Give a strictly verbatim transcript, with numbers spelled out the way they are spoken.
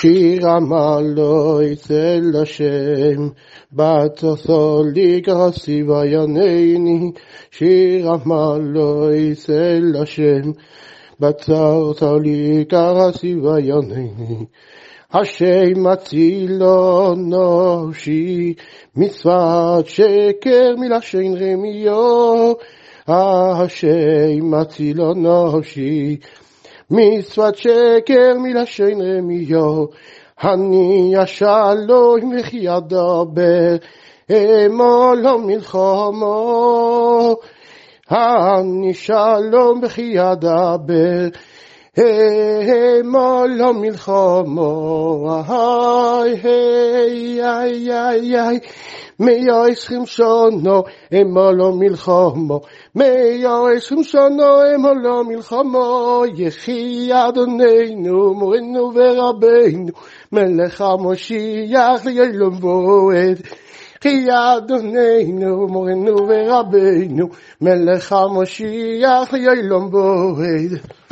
שיר המעלות אצל השם, בתוסו לקרסי וינני. שיר המעלות אצל השם, בתוסו לקרסי וינני. השם מצילו נפשי, מצוות שקר מלשון רמייה. השם מצילו נפשי, מצוות שקר מלשון רמייה. אני השלום וכי אדבר, אמור לא מלחמה. אני שלום וכי אדבר, אמור לא מלחמה. היי היי היי היי היי מאה עשרים שנה אמור לא מלחמה, מאה עשרים שנה אמור לא מלחמה. יחי אדוננו מורנו ורבנו מלך המשיח לעולם ועד. יחי אדוננו מורנו ורבנו מלך המשיח לעולם ועד.